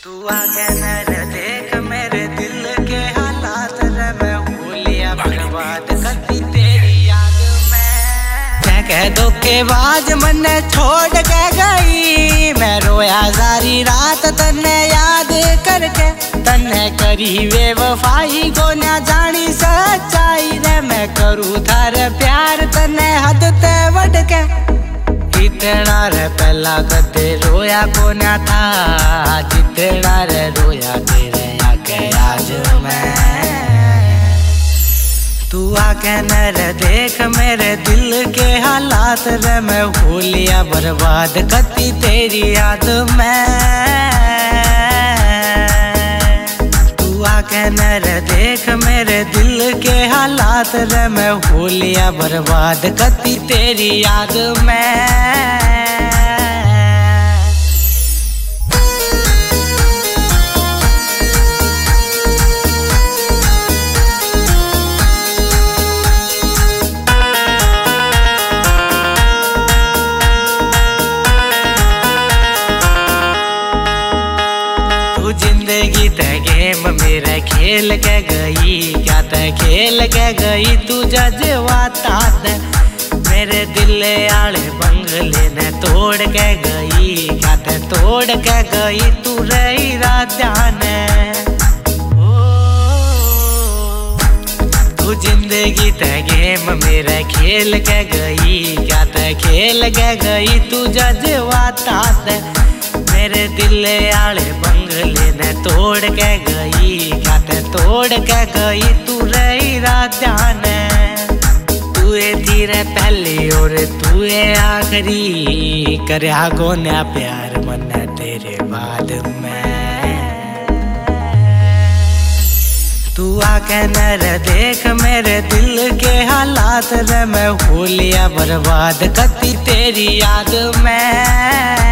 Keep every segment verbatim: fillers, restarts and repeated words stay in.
तू आके नर देख मेरे दिल के हालात रे, मैं भूलिया बर्बाद करती तेरी याद में। मैं कह दो के बाज मन्ने छोड़ के गई, मैं रोया सारी रात तन्ने याद करके। तन्ने करी बेवफाई को ना जानी सच्चाई रे, मैं करूँ थारे प्यार तन्ने हद ते बढ़ के। जितना रे पहला कदे रोया को ना था, जितना रे रोया तेरे आके आज मैं। तू आके नर देख मेरे दिल के हालात रे, मैं भूलिया बर्बाद करती तेरी याद में। तू आके नर देख मेरे दिल के हालात रे, मैं भूलिया बर्बाद करती तेरी याद में। जिंदगी ते गेम मेरा खेल के गई, क्या ते खेल के गई तू जज्बाता ते। मेरे दिल आले बंगले ने तोड़ के गई, क्या ते तोड़ के गई तू रही राजा ने। तू जिंदगी ते गेम मेरा खेल के गई, क्या ते खेल के गई तू जज्बाता ते। मेरे दिल आले बंगले ने तोड़ के गई, क्या ते तोड़ के गई तू रही राजा ने। तूए धीरे पहली और तूए आखिरी, करया गोन्या प्यार मन तेरे बाद में। तू आके नर देख मेरे दिल के हालात रे, मैं भूलिया बर्बाद करती तेरी याद में।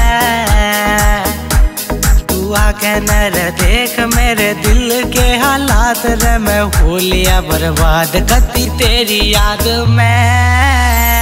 तू आके नर देख मेरे दिल के हालात रे, मैं भूलिया बर्बाद करती तेरी याद में।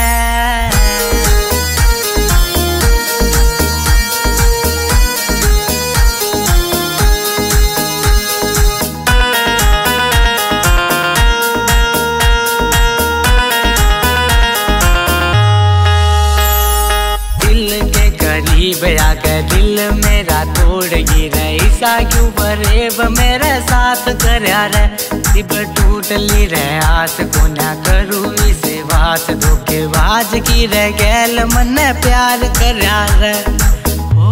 आके दिल मेरा तोड़ गिरा, ऐसा क्यों बरेब मेरे साथ करया रे। दिब टूट ली रे आस को ना करूँ इसे बात, धोखेबाज की रे गैल मन्ने प्यार करया रे। ओ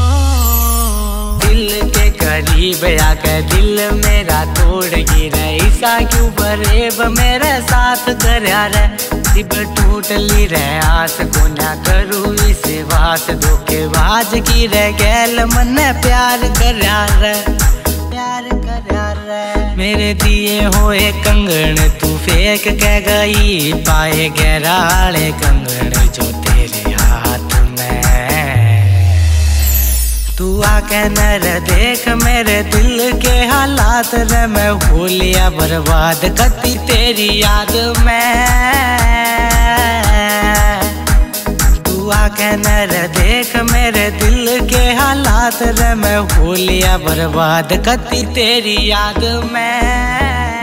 दिल के करीब आके दिल मेरा तोड़ गिरा, ऐसा क्यों बरेब मेरे साथ करया रे। दिब टूट ली रे आस को ना करूँ इसे बात, धोखेबाज की रे गैल मन्ने प्यार करया रे, प्यार करया रे। मेरे दिए होए कंगन तू फेंक के गई, पाए गहराले कंगन जो तेरे हाथ में। तू आके नर देख मेरे दिल के हालात रे, मैं भूलिया बर्बाद करती तेरी याद में। तू आके नर देख मेरे दिल के हालात रे, मैं भूलिया बर्बाद करती तेरी याद में।